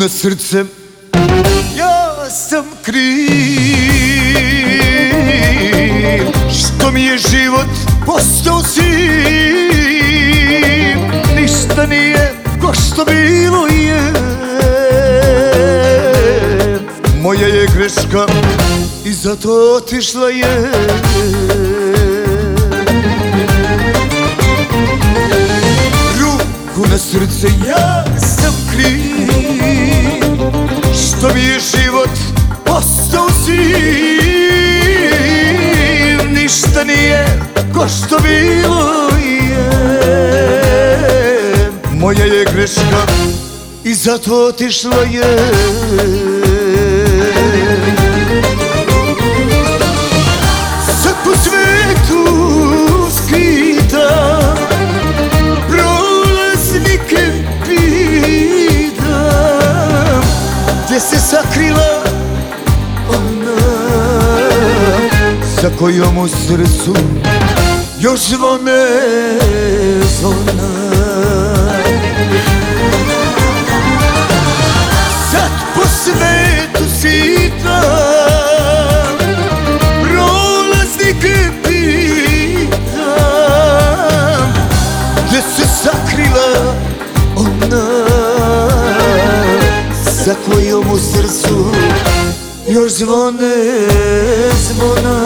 na srce, ja sam kriv što mi je život postao siv. Ništa nije ko što bilo je, moja je greška i zato otišla je. Ruku na srce, ja sam kriv što mi je život postao siv. Ništa nije ko što bilo je, moja je greška i zato otišla je. Sad po svetu skita, prolaznike pitam, gdje se sakrila ona za kojom u srcu još zvone zvona. Sad po svetu sitam, prolaznike pitam, gdje se sakrila ona za kojom u srcu još zvone zvona.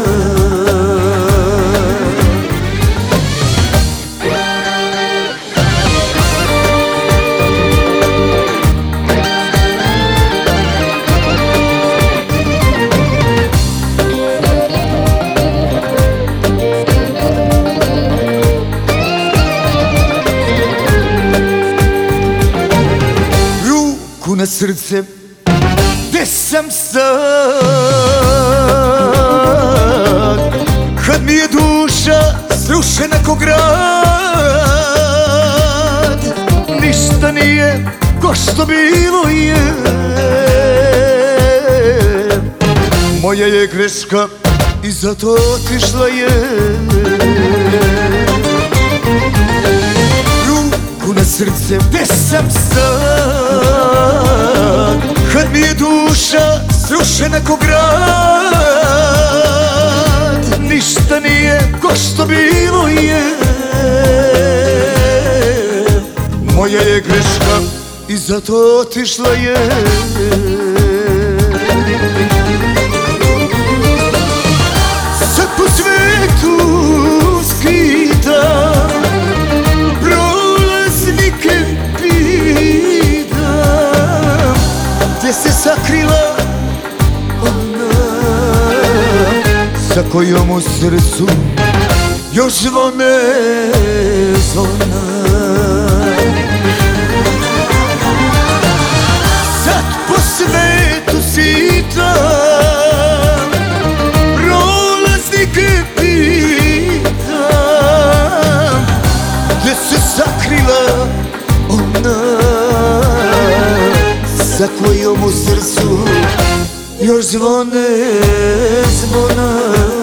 Ruku na srce, gdje sam sad kad mi je duša srušena ko grad. Ništa nije ko što bilo je, moja je greška i zato otišla je. Ruku na srce, gdje sam sad kad mi je duša srušena ko grad. Ništa nije ko što bilo je, moja je greška i zato otišla je. Sad po svetu skita, prolaznike pitam, gdje se sakrila ona za kojom u srcu još zvone zvona. Sad po svetu sitam, prolaznike pitam, gdje se sakrila ona za kojom u srcu još zvone zvona.